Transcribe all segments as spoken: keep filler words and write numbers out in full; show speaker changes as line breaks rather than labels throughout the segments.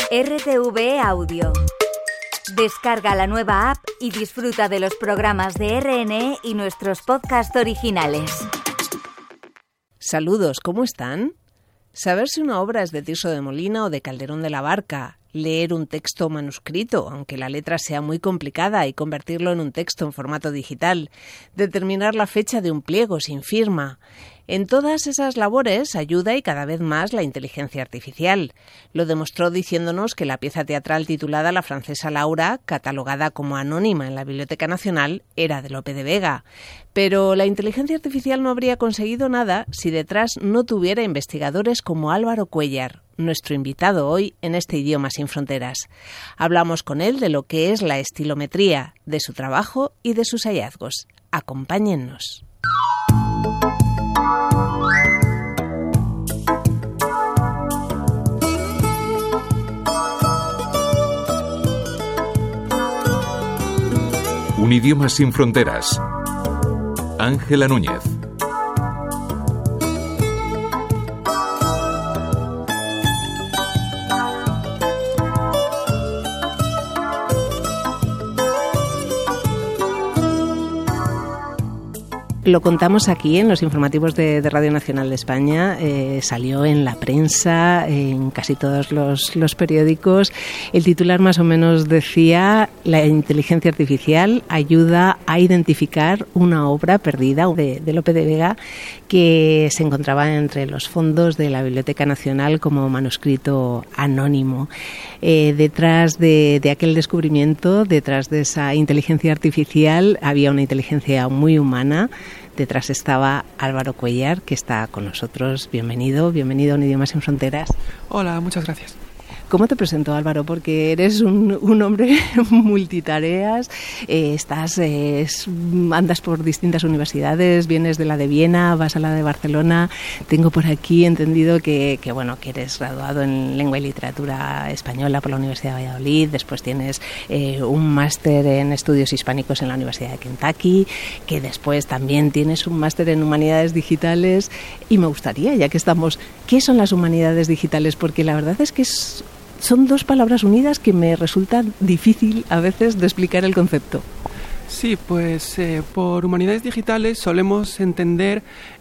R T V E Audio. Descarga la nueva app y disfruta de los programas de R N E y nuestros podcasts originales.
Saludos, ¿cómo están? Saber si una obra es de Tirso de Molina o de Calderón de la Barca, leer un texto manuscrito, aunque la letra sea muy complicada, y convertirlo en un texto en formato digital, determinar la fecha de un pliego sin firma. En todas esas labores ayuda y cada vez más la inteligencia artificial. Lo demostró diciéndonos que la pieza teatral titulada La francesa Laura, catalogada como anónima en la Biblioteca Nacional, era de Lope de Vega. Pero la inteligencia artificial no habría conseguido nada si detrás no tuviera investigadores como Álvaro Cuéllar, nuestro invitado hoy en este Idioma sin Fronteras. Hablamos con él de lo que es la estilometría, de su trabajo y de sus hallazgos. Acompáñennos.
Un idioma sin fronteras. Ángela Núñez.
Lo contamos aquí en los informativos de, de Radio Nacional de España, eh, salió en la prensa, en casi todos los, los periódicos. El titular más o menos decía: la inteligencia artificial ayuda a identificar una obra perdida de, de Lope de Vega que se encontraba entre los fondos de la Biblioteca Nacional como manuscrito anónimo. Eh, detrás de, de aquel descubrimiento, detrás de esa inteligencia artificial, había una inteligencia muy humana. Detrás estaba Álvaro Cuéllar, que está con nosotros. Bienvenido, bienvenido a Un Idioma sin Fronteras.
Hola, muchas gracias.
¿Cómo te presento, Álvaro? Porque eres un, un hombre multitareas, eh, estás, eh, andas por distintas universidades, vienes de la de Viena, vas a la de Barcelona. Tengo por aquí entendido que, que, bueno, que eres graduado en Lengua y Literatura Española por la Universidad de Valladolid, después tienes eh, un máster en Estudios Hispánicos en la Universidad de Kentucky, que después también tienes un máster en Humanidades Digitales. Y me gustaría, ya que estamos, ¿qué son las Humanidades Digitales? Porque la verdad es que es... son dos palabras unidas que me resulta difícil a veces de explicar el concepto.
Sí, pues eh, por Humanidades Digitales solemos entender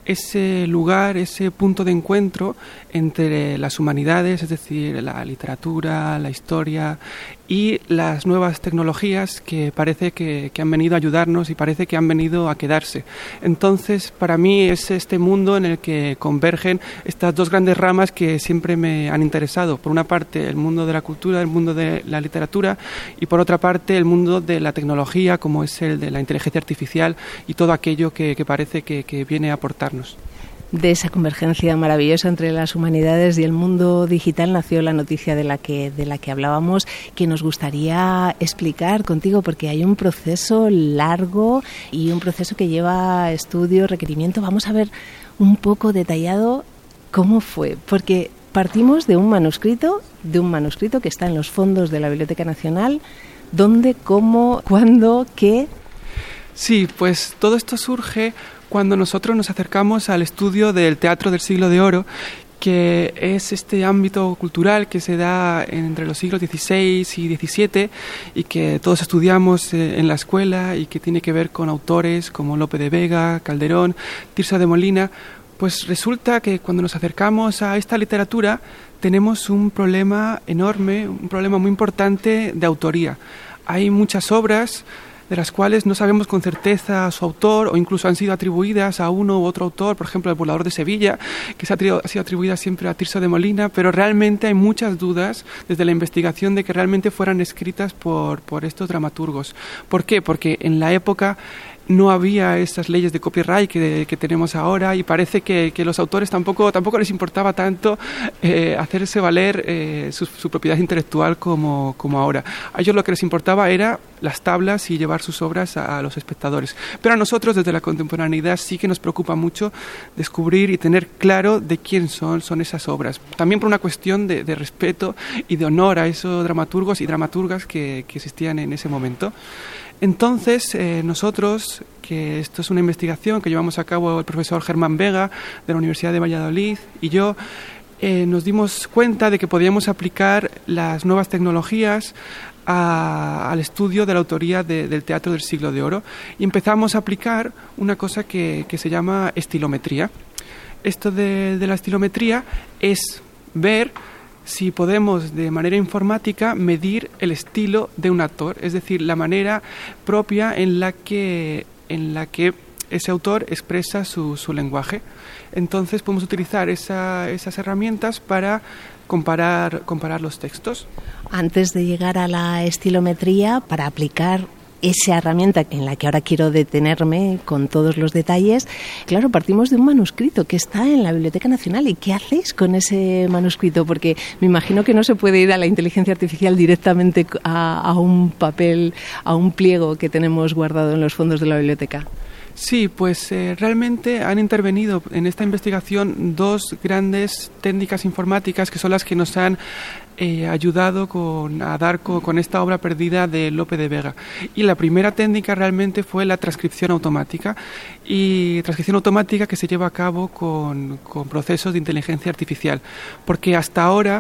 ese lugar, ese punto de encuentro entre las humanidades, es decir, la literatura, la historia y las nuevas tecnologías que parece que, que han venido a ayudarnos y parece que han venido a quedarse. Entonces, para mí es este mundo en el que convergen estas dos grandes ramas que siempre me han interesado. Por una parte, el mundo de la cultura, el mundo de la literatura, y por otra parte, el mundo de la tecnología, como es el de la inteligencia artificial y todo aquello que, que parece que, que viene a aportarnos.
De esa convergencia maravillosa entre las humanidades y el mundo digital nació la noticia de la que de la que hablábamos, que nos gustaría explicar contigo, porque hay un proceso largo y un proceso que lleva estudio, requerimiento. Vamos a ver un poco detallado cómo fue, porque partimos de un manuscrito, de un manuscrito que está en los fondos de la Biblioteca Nacional. ¿Dónde, cómo, cuándo, qué?
Sí, pues todo esto surge cuando nosotros nos acercamos al estudio del teatro del siglo de oro, que es este ámbito cultural que se da entre los siglos dieciséis y diecisiete y que todos estudiamos en la escuela y que tiene que ver con autores como Lope de Vega, Calderón, Tirso de Molina. Pues resulta que cuando nos acercamos a esta literatura tenemos un problema enorme, un problema muy importante de autoría. Hay muchas obras de las cuales no sabemos con certeza su autor, o incluso han sido atribuidas a uno u otro autor, por ejemplo, El Burlador de Sevilla, que se ha, ha sido atribuida siempre a Tirso de Molina, pero realmente hay muchas dudas desde la investigación de que realmente fueran escritas por, por estos dramaturgos. ¿Por qué? Porque en la época no había estas leyes de copyright que, que tenemos ahora, y parece que, que los autores tampoco, tampoco les importaba tanto eh, hacerse valer eh, su, su propiedad intelectual como, como ahora. A ellos lo que les importaba era las tablas y llevar sus obras a, a los espectadores. Pero a nosotros, desde la contemporaneidad, sí que nos preocupa mucho descubrir y tener claro de quién son, son esas obras. También por una cuestión de, de respeto y de honor a esos dramaturgos y dramaturgas que, que existían en ese momento. Entonces, eh, nosotros, que esto es una investigación que llevamos a cabo el profesor Germán Vega de la Universidad de Valladolid y yo, eh, nos dimos cuenta de que podíamos aplicar las nuevas tecnologías A, al estudio de la autoría de, del teatro del siglo de oro, y empezamos a aplicar una cosa que, que se llama estilometría. Esto de, de la estilometría es ver si podemos de manera informática medir el estilo de un actor, es decir, la manera propia en la que, en la que ese autor expresa su, su lenguaje. Entonces podemos utilizar esa, esas herramientas para comparar, comparar los textos.
Antes de llegar a la estilometría, para aplicar esa herramienta en la que ahora quiero detenerme con todos los detalles, claro, partimos de un manuscrito que está en la Biblioteca Nacional. ¿Y qué hacéis con ese manuscrito? Porque me imagino que no se puede ir a la inteligencia artificial directamente a, a un papel, a un pliego que tenemos guardado en los fondos de la biblioteca.
Sí, pues eh, realmente han intervenido en esta investigación dos grandes técnicas informáticas que son las que nos han eh, ayudado con, a dar con, con esta obra perdida de Lope de Vega. Y la primera técnica realmente fue la transcripción automática, y transcripción automática que se lleva a cabo con, con procesos de inteligencia artificial, porque hasta ahora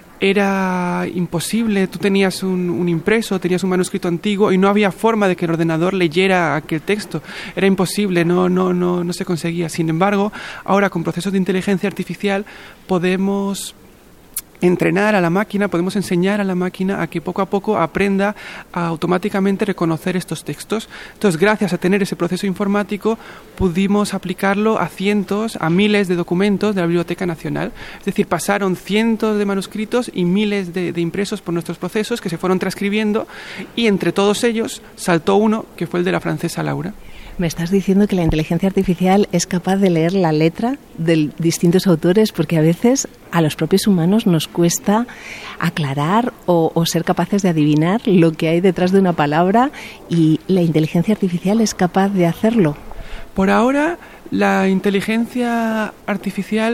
era imposible. Tú tenías un, un impreso, tenías un manuscrito antiguo y no había forma de que el ordenador leyera aquel texto. Era imposible, no, no, no, no se conseguía. Sin embargo, ahora con procesos de inteligencia artificial podemos entrenar a la máquina, podemos enseñar a la máquina a que poco a poco aprenda a automáticamente reconocer estos textos. Entonces, gracias a tener ese proceso informático, pudimos aplicarlo a cientos, a miles de documentos de la Biblioteca Nacional. Es decir, pasaron cientos de manuscritos y miles de, de impresos por nuestros procesos que se fueron transcribiendo, y entre todos ellos saltó uno que fue el de la francesa Laura.
Me estás diciendo que la inteligencia artificial es capaz de leer la letra de distintos autores, porque a veces a los propios humanos nos cuesta aclarar o, o ser capaces de adivinar lo que hay detrás de una palabra, y la inteligencia artificial es capaz de hacerlo.
Por ahora, la inteligencia artificial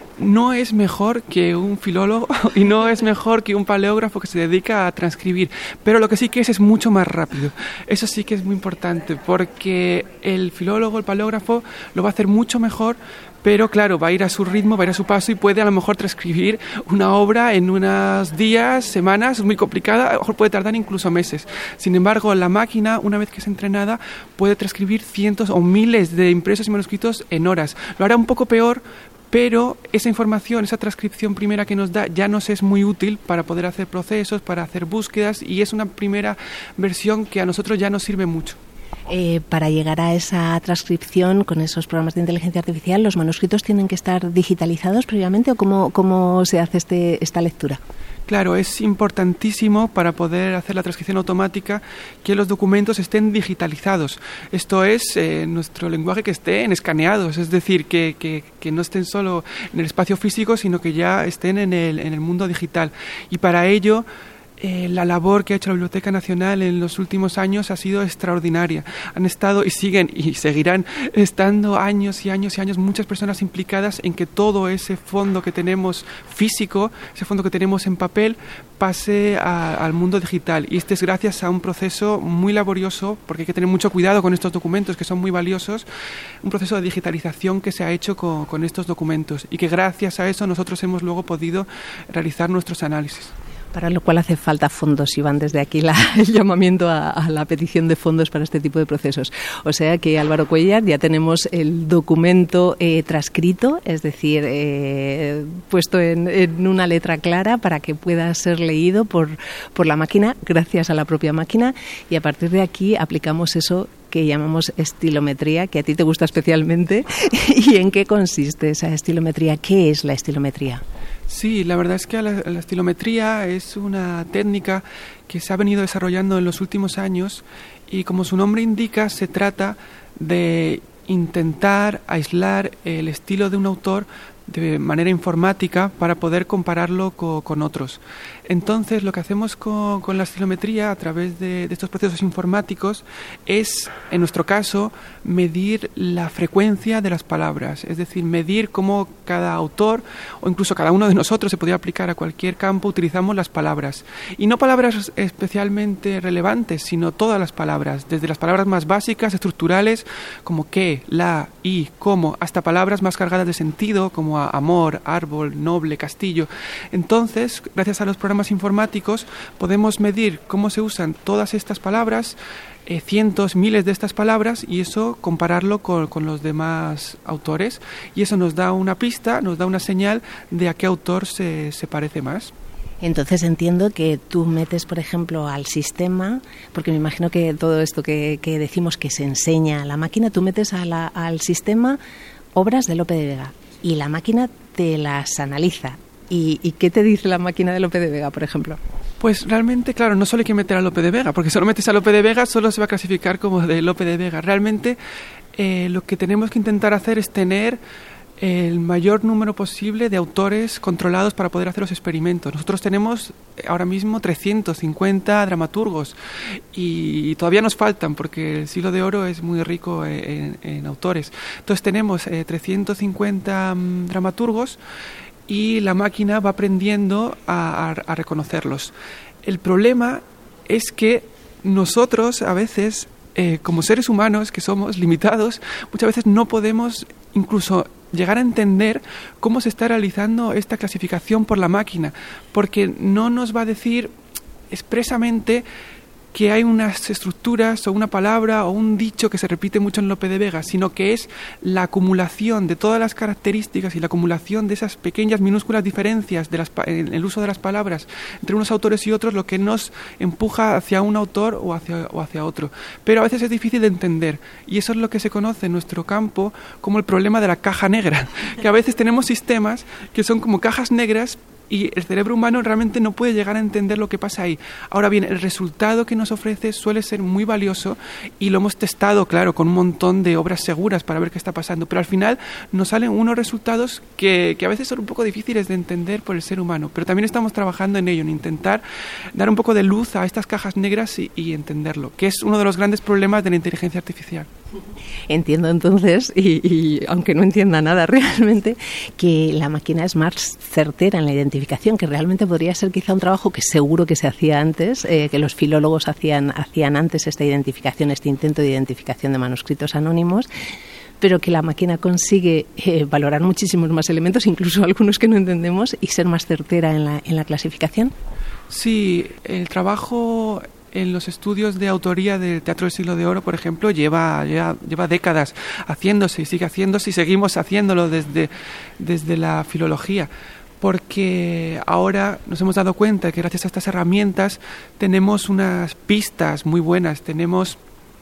no es mejor que un filólogo y no es mejor que un paleógrafo que se dedica a transcribir, pero lo que sí que es es mucho más rápido. Eso sí que es muy importante, porque el filólogo, el paleógrafo, lo va a hacer mucho mejor, pero claro, va a ir a su ritmo, va a ir a su paso, y puede a lo mejor transcribir una obra en unos días, semanas, es muy complicada, a lo mejor puede tardar incluso meses. Sin embargo, la máquina, una vez que es entrenada, puede transcribir cientos o miles de impresos y manuscritos en horas. Lo hará un poco peor, pero esa información, esa transcripción primera que nos da, ya nos es muy útil para poder hacer procesos, para hacer búsquedas, y es una primera versión que a nosotros ya nos sirve mucho.
Eh, para llegar a esa transcripción con esos programas de inteligencia artificial, ¿los manuscritos tienen que estar digitalizados previamente, o cómo, cómo se hace este, esta lectura?
Claro, es importantísimo para poder hacer la transcripción automática que los documentos estén digitalizados. Esto es, eh, nuestro lenguaje que estén escaneados, es decir, que, que, que no estén solo en el espacio físico, sino que ya estén en el, en el mundo digital. Y para ello, Eh, la labor que ha hecho la Biblioteca Nacional en los últimos años ha sido extraordinaria. Han estado y siguen y seguirán estando años y años y años muchas personas implicadas en que todo ese fondo que tenemos físico, ese fondo que tenemos en papel, pase a, al mundo digital. Y este es gracias a un proceso muy laborioso, porque hay que tener mucho cuidado con estos documentos que son muy valiosos, un proceso de digitalización que se ha hecho con, con estos documentos, y que gracias a eso nosotros hemos luego podido realizar nuestros análisis.
Para lo cual hace falta fondos, y van desde aquí la, el llamamiento a, a la petición de fondos para este tipo de procesos. O sea que, Álvaro Cuéllar, ya tenemos el documento eh, transcrito, es decir, eh, puesto en, en una letra clara para que pueda ser leído por, por la máquina, gracias a la propia máquina, y a partir de aquí aplicamos eso que llamamos estilometría, que a ti te gusta especialmente. ¿Y en qué consiste esa estilometría? ¿Qué es la estilometría?
Sí, la verdad es que la, la estilometría es una técnica que se ha venido desarrollando en los últimos años, y como su nombre indica, se trata de intentar aislar el estilo de un autor de manera informática para poder compararlo co, con otros. Entonces, lo que hacemos con, con la estilometría a través de, de estos procesos informáticos es, en nuestro caso, medir la frecuencia de las palabras, es decir, medir cómo cada autor o incluso cada uno de nosotros, se podría aplicar a cualquier campo, utilizamos las palabras. Y no palabras especialmente relevantes, sino todas las palabras, desde las palabras más básicas, estructurales, como qué, la, y, cómo, hasta palabras más cargadas de sentido, como como amor, árbol, noble, castillo. Entonces, gracias a los programas informáticos, podemos medir cómo se usan todas estas palabras, eh, cientos, miles de estas palabras, y eso compararlo con, con los demás autores, y eso nos da una pista, nos da una señal de a qué autor se, se parece más.
Entonces entiendo que tú metes, por ejemplo, al sistema, porque me imagino que todo esto que, que decimos que se enseña a la máquina, tú metes a la, al sistema obras de Lope de Vega y la máquina te las analiza. ¿Y, ¿Y qué te dice la máquina de Lope de Vega, por ejemplo?
Pues realmente, claro, no solo hay que meter a Lope de Vega, porque si solo metes a Lope de Vega solo se va a clasificar como de Lope de Vega. Realmente eh, lo que tenemos que intentar hacer es tener el mayor número posible de autores controlados para poder hacer los experimentos. Nosotros tenemos ahora mismo trescientos cincuenta dramaturgos y todavía nos faltan porque el siglo de oro es muy rico en, en autores. Entonces tenemos eh, trescientos cincuenta um, dramaturgos y la máquina va aprendiendo a, a, a reconocerlos. El problema es que nosotros a veces, eh, como seres humanos que somos limitados, muchas veces no podemos incluso llegar a entender cómo se está realizando esta clasificación por la máquina, porque no nos va a decir expresamente que hay unas estructuras o una palabra o un dicho que se repite mucho en Lope de Vega, sino que es la acumulación de todas las características y la acumulación de esas pequeñas, minúsculas diferencias de las, en el uso de las palabras entre unos autores y otros lo que nos empuja hacia un autor o hacia, o hacia otro. Pero a veces es difícil de entender y eso es lo que se conoce en nuestro campo como el problema de la caja negra, que a veces tenemos sistemas que son como cajas negras y el cerebro humano realmente no puede llegar a entender lo que pasa ahí. Ahora bien, el resultado que nos ofrece suele ser muy valioso y lo hemos testado, claro, con un montón de obras seguras para ver qué está pasando, pero al final nos salen unos resultados que, que a veces son un poco difíciles de entender por el ser humano, pero también estamos trabajando en ello, en intentar dar un poco de luz a estas cajas negras y, y entenderlo, que es uno de los grandes problemas de la inteligencia artificial.
Entiendo entonces, y, y aunque no entienda nada realmente, que la máquina es más certera en la identificación, que realmente podría ser quizá un trabajo que seguro que se hacía antes, eh, que los filólogos hacían, hacían antes esta identificación, este intento de identificación de manuscritos anónimos, pero que la máquina consigue eh, valorar muchísimos más elementos, incluso algunos que no entendemos, y ser más certera en la, en la clasificación.
Sí, el trabajo en los estudios de autoría del Teatro del Siglo de Oro, por ejemplo, lleva, lleva, lleva décadas haciéndose y sigue haciéndose y seguimos haciéndolo desde, desde la filología, porque ahora nos hemos dado cuenta que gracias a estas herramientas tenemos unas pistas muy buenas, tenemos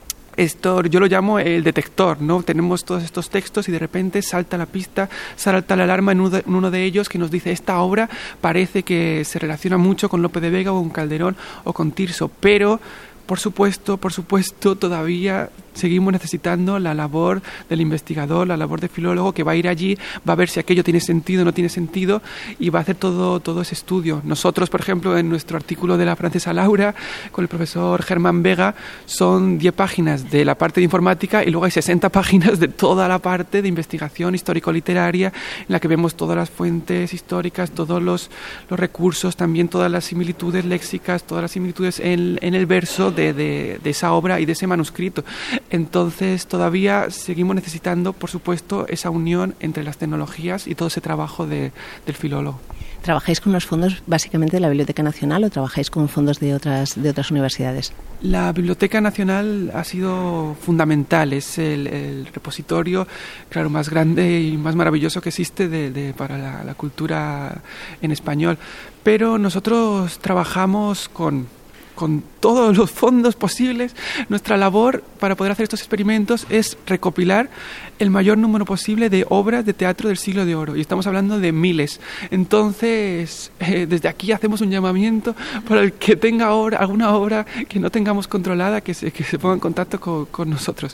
esto, yo lo llamo el detector, ¿no? Tenemos todos estos textos y de repente salta la pista, salta la alarma en uno de, en uno de ellos que nos dice esta obra parece que se relaciona mucho con Lope de Vega o con Calderón o con Tirso, pero por supuesto, por supuesto, todavía seguimos necesitando la labor del investigador, la labor del filólogo que va a ir allí, va a ver si aquello tiene sentido o no tiene sentido y va a hacer todo, todo ese estudio. Nosotros, por ejemplo, en nuestro artículo de la francesa Laura, con el profesor Germán Vega, son diez páginas de la parte de informática y luego hay sesenta páginas de toda la parte de investigación histórico-literaria en la que vemos todas las fuentes históricas, todos los, los recursos, también todas las similitudes léxicas, todas las similitudes en, en el verso de, de, de esa obra y de ese manuscrito. Entonces todavía seguimos necesitando, por supuesto, esa unión entre las tecnologías y todo ese trabajo de, del filólogo.
¿Trabajáis con los fondos básicamente de la Biblioteca Nacional o trabajáis con fondos de otras, de otras universidades?
La Biblioteca Nacional ha sido fundamental, es el, el repositorio, claro, más grande y más maravilloso que existe de, de, para la, la cultura en español. Pero nosotros trabajamos con... con todos los fondos posibles. Nuestra labor para poder hacer estos experimentos es recopilar el mayor número posible de obras de teatro del Siglo de Oro, y estamos hablando de miles. Entonces, eh, desde aquí hacemos un llamamiento para el que tenga obra, alguna obra que no tengamos controlada, que se, que se ponga en contacto con, con nosotros,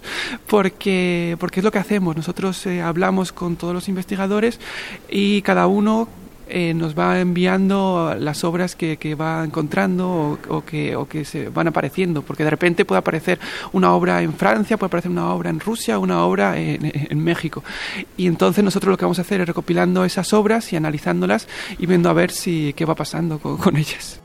porque, porque es lo que hacemos. Nosotros eh, hablamos con todos los investigadores y cada uno Eh, nos va enviando las obras que, que va encontrando o, o, que, o que se van apareciendo, porque de repente puede aparecer una obra en Francia, puede aparecer una obra en Rusia, una obra en, en México, y entonces nosotros lo que vamos a hacer es recopilando esas obras y analizándolas y viendo a ver si qué va pasando con, con ellas.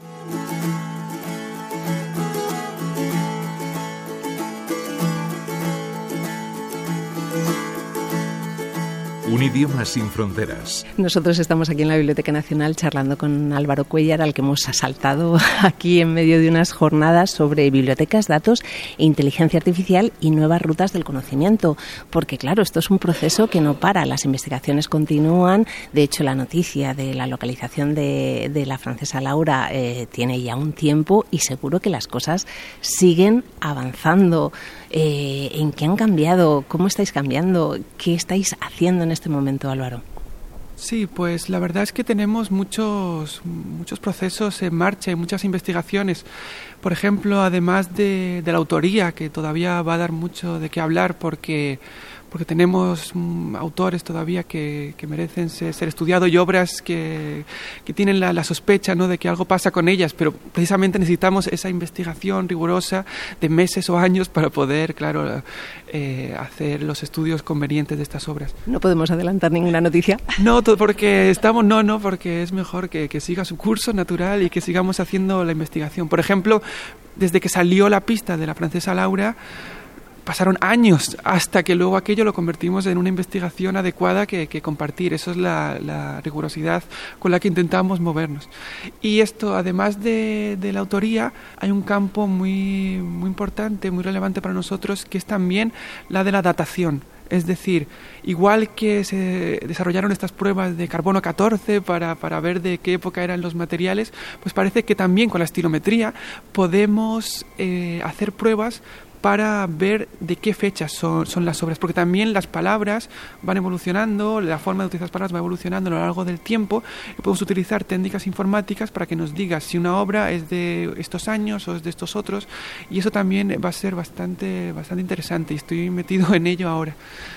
Un idioma sin fronteras.
Nosotros estamos aquí en la Biblioteca Nacional charlando con Álvaro Cuéllar, al que hemos asaltado aquí en medio de unas jornadas sobre bibliotecas, datos e inteligencia artificial y nuevas rutas del conocimiento. Porque claro, esto es un proceso que no para, las investigaciones continúan. De hecho, la noticia de la localización de, de la francesa Laura eh, tiene ya un tiempo y seguro que las cosas siguen avanzando. Eh, ¿En qué han cambiado? ¿Cómo estáis cambiando? ¿Qué estáis haciendo en este momento, Álvaro?
Sí, pues la verdad es que tenemos muchos, muchos procesos en marcha y muchas investigaciones. Por ejemplo, además de, de la autoría, que todavía va a dar mucho de qué hablar porque... porque tenemos um, autores todavía que, que merecen ser, ser estudiados y obras que, que tienen la, la sospecha, ¿no?, de que algo pasa con ellas, pero precisamente necesitamos esa investigación rigurosa de meses o años para poder, claro, eh, hacer los estudios convenientes de estas obras.
¿No podemos adelantar ninguna noticia?
No, porque estamos, no, no, porque es mejor que, que siga su curso natural y que sigamos haciendo la investigación. Por ejemplo, desde que salió la pista de la francesa Laura, pasaron años hasta que luego aquello lo convertimos en una investigación adecuada que, que compartir. Eso es la, la rigurosidad con la que intentamos movernos. Y esto, además de, de la autoría, hay un campo muy, muy importante, muy relevante para nosotros, que es también la de la datación. Es decir, igual que se desarrollaron estas pruebas de carbono catorce para, para ver de qué época eran los materiales, pues parece que también con la estilometría podemos eh, hacer pruebas para ver de qué fechas son, son las obras, porque también las palabras van evolucionando, la forma de utilizar las palabras va evolucionando a lo largo del tiempo, y podemos utilizar técnicas informáticas para que nos diga si una obra es de estos años o es de estos otros, y eso también va a ser bastante, bastante interesante, y estoy metido en ello ahora.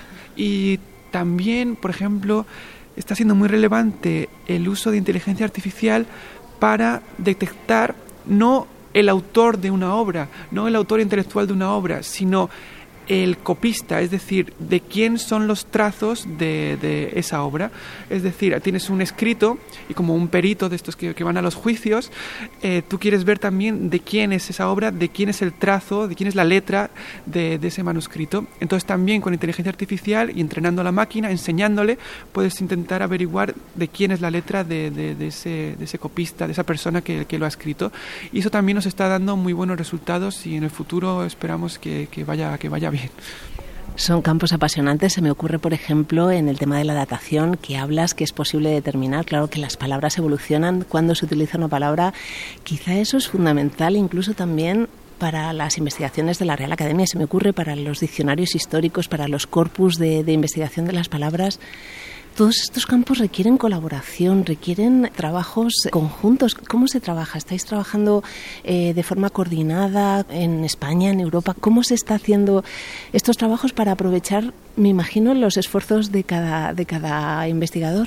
Y también, por ejemplo, está siendo muy relevante el uso de inteligencia artificial para detectar no el autor de una obra, no el autor intelectual de una obra, sino el copista, es decir, de quién son los trazos de, de esa obra. Es decir, tienes un escrito y como un perito de estos que, que van a los juicios, eh, tú quieres ver también de quién es esa obra, de quién es el trazo, de quién es la letra de, de ese manuscrito. Entonces también con inteligencia artificial y entrenando a la máquina, enseñándole, puedes intentar averiguar de quién es la letra de, de, de, ese, de ese copista, de esa persona que, que lo ha escrito. Y eso también nos está dando muy buenos resultados y en el futuro esperamos que, que vaya, que vaya bien.
Son campos apasionantes. Se me ocurre, por ejemplo, en el tema de la datación, que hablas que es posible determinar, claro, que las palabras evolucionan cuando se utiliza una palabra. Quizá eso es fundamental incluso también para las investigaciones de la Real Academia. Se me ocurre para los diccionarios históricos, para los corpus de, de investigación de las palabras. Todos estos campos requieren colaboración, requieren trabajos conjuntos. ¿Cómo se trabaja? ¿Estáis trabajando eh, de forma coordinada en España, en Europa? ¿Cómo se está haciendo estos trabajos para aprovechar, me imagino, los esfuerzos de cada, de cada investigador?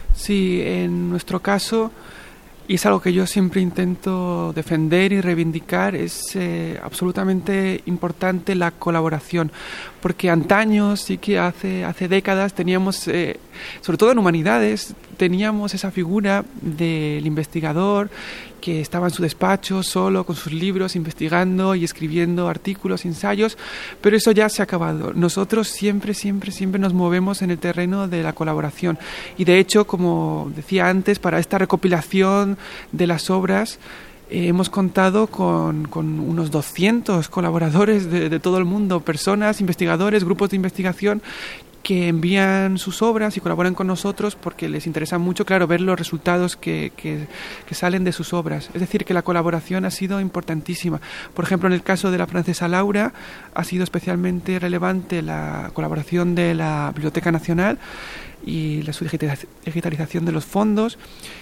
Sí, en nuestro caso, y es algo que yo siempre intento defender y reivindicar, es eh, absolutamente importante la colaboración, porque antaño, sí que hace, hace décadas teníamos, eh, sobre todo en humanidades, teníamos esa figura del investigador que estaba en su despacho solo con sus libros investigando y escribiendo artículos, ensayos, pero eso ya se ha acabado. Nosotros siempre, siempre, siempre nos movemos en el terreno de la colaboración y de hecho, como decía antes, para esta recopilación de las obras eh, hemos contado con, con unos doscientos colaboradores de, de todo el mundo, personas, investigadores, grupos de investigación que envían sus obras y colaboran con nosotros porque les interesa mucho, claro, ver los resultados que, que, que salen de sus obras. Es decir, que la colaboración ha sido importantísima. Por ejemplo, en el caso de la francesa Laura, ha sido especialmente relevante la colaboración de la Biblioteca Nacional y la digitalización de los fondos.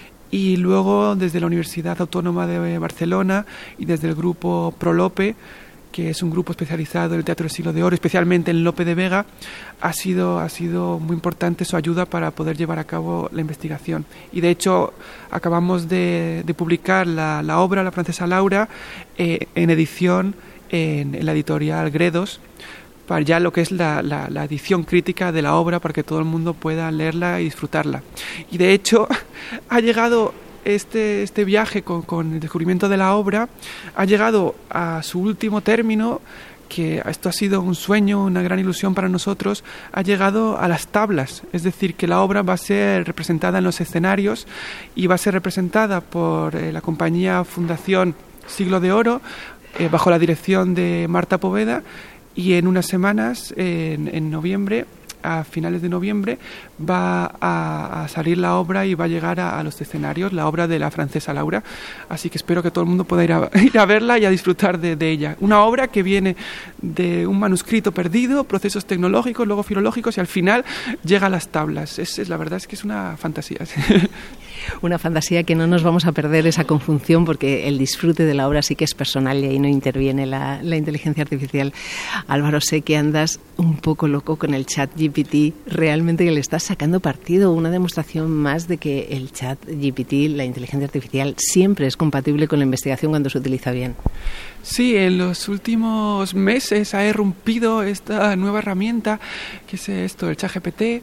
Y luego, desde la Universidad Autónoma de Barcelona y desde el grupo Prolope, que es un grupo especializado en el Teatro del Siglo de Oro, especialmente en Lope de Vega, ha sido, ha sido muy importante su ayuda para poder llevar a cabo la investigación. Y de hecho, acabamos de, de publicar la, la obra, La francesa Laura, eh, en edición en, en la editorial Gredos, para ya lo que es la, la, la edición crítica de la obra, para que todo el mundo pueda leerla y disfrutarla. Y de hecho, ha llegado... Este, este viaje con, con el descubrimiento de la obra ha llegado a su último término que esto ha sido un sueño, una gran ilusión para nosotros, ha llegado a las tablas. Es decir, que la obra va a ser representada en los escenarios y va a ser representada por eh, la compañía Fundación Siglo de Oro, eh, bajo la dirección de Marta Poveda, y en unas semanas, eh, en, en noviembre, a finales de noviembre, va a, a salir la obra y va a llegar a, a los escenarios, la obra de la francesa Laura. Así que espero que todo el mundo pueda ir a, ir a verla y a disfrutar de, de ella. Una obra que viene de un manuscrito perdido, procesos tecnológicos, luego filológicos, y al final llega a las tablas. Es, es, la verdad es que es una fantasía.
Una fantasía que no nos vamos a perder esa conjunción, porque el disfrute de la obra sí que es personal y ahí no interviene la, la inteligencia artificial. Álvaro, sé que andas un poco loco con el chat G P T, realmente que le estás sacando partido, una demostración más de que el chat G P T, la inteligencia artificial, siempre es compatible con la investigación cuando se utiliza bien.
Sí, en los últimos meses ha irrumpido esta nueva herramienta, que es esto, el chat G P T,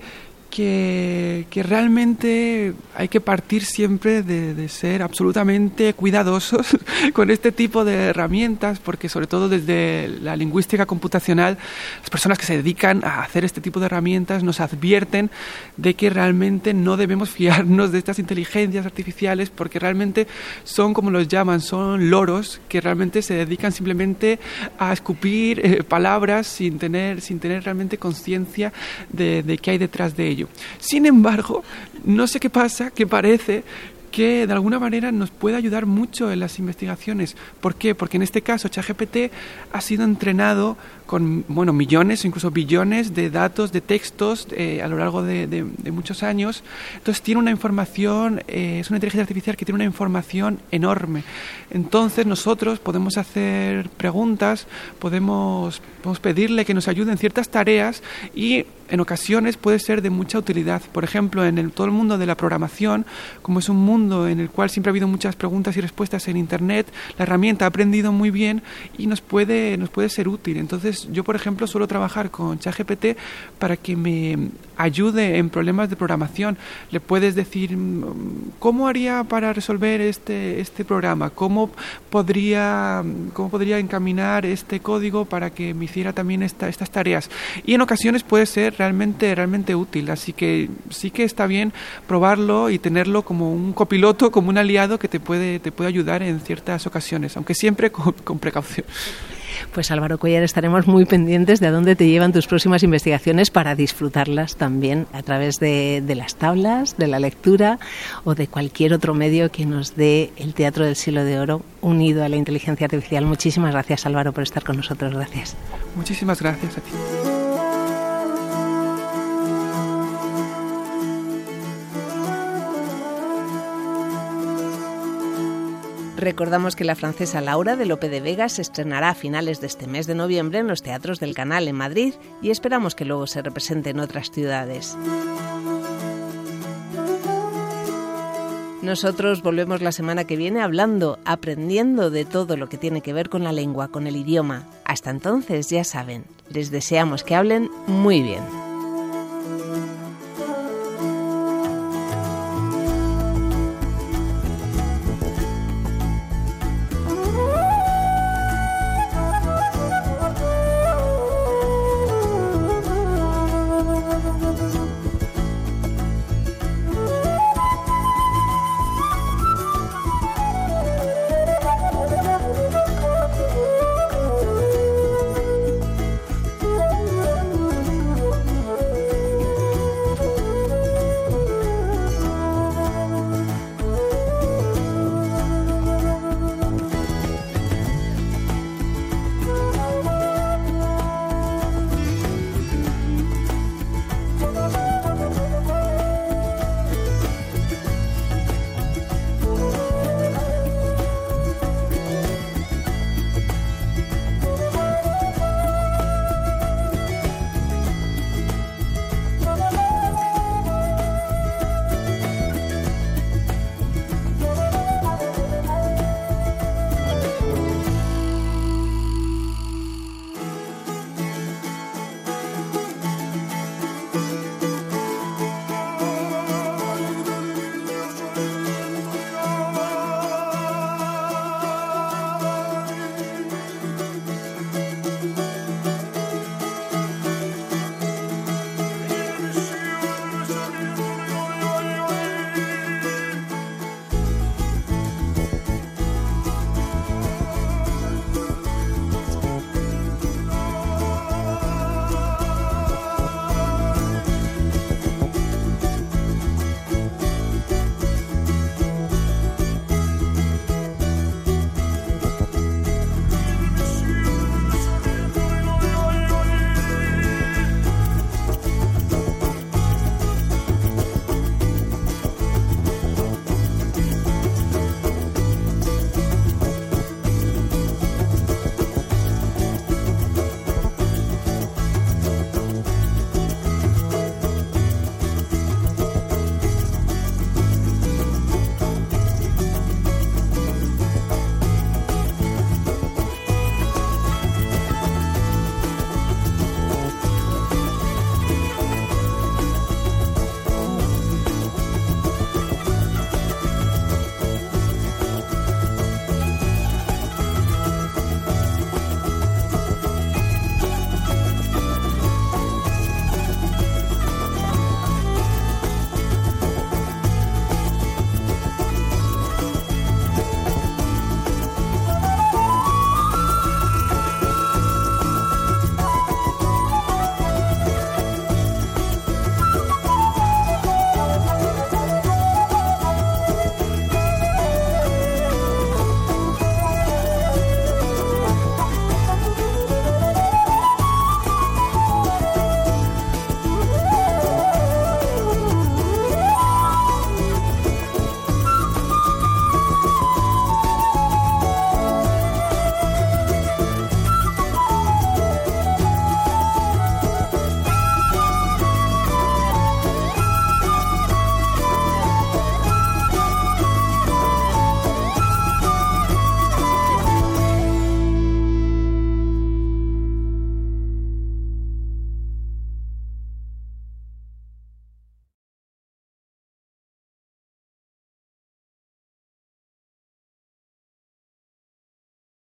Que, que realmente hay que partir siempre de, de ser absolutamente cuidadosos con este tipo de herramientas, porque sobre todo desde la lingüística computacional, las personas que se dedican a hacer este tipo de herramientas nos advierten de que realmente no debemos fiarnos de estas inteligencias artificiales, porque realmente son, como los llaman, son loros que realmente se dedican simplemente a escupir eh, palabras sin tener, sin tener realmente conciencia de, de qué hay detrás de ello. Sin embargo, no sé qué pasa, que parece que de alguna manera nos puede ayudar mucho en las investigaciones. ¿Por qué? Porque en este caso ChatGPT ha sido entrenado con bueno, millones o incluso billones de datos, de textos eh, a lo largo de, de, de muchos años. Entonces tiene una información, eh, es una inteligencia artificial que tiene una información enorme. Entonces nosotros podemos hacer preguntas, podemos, podemos pedirle que nos ayude en ciertas tareas y en ocasiones puede ser de mucha utilidad. Por ejemplo, en el, todo el mundo de la programación, como es un mundo en el cual siempre ha habido muchas preguntas y respuestas en Internet, la herramienta ha aprendido muy bien y nos puede, nos puede ser útil. Entonces, yo, por ejemplo, suelo trabajar con ChatGPT para que me ayude en problemas de programación. Le puedes decir, ¿cómo haría para resolver este, este programa? ¿Cómo podría, cómo podría encaminar este código para que me hiciera también esta, estas tareas? Y en ocasiones puede ser realmente, realmente útil. Así que sí que está bien probarlo y tenerlo como un copiloto, como un aliado que te puede, te puede ayudar en ciertas ocasiones, aunque siempre con, con precaución.
Pues Álvaro Cuéllar, estaremos muy pendientes de a dónde te llevan tus próximas investigaciones para disfrutarlas también a través de, de las tablas, de la lectura o de cualquier otro medio que nos dé el Teatro del Siglo de Oro unido a la inteligencia artificial. Muchísimas gracias, Álvaro, por estar con nosotros. Gracias.
Muchísimas gracias a ti.
Recordamos que la francesa Laura de Lope de Vega se estrenará a finales de este mes de noviembre en los teatros del Canal en Madrid y esperamos que luego se represente en otras ciudades. Nosotros volvemos la semana que viene hablando, aprendiendo de todo lo que tiene que ver con la lengua, con el idioma. Hasta entonces, ya saben, les deseamos que hablen muy bien.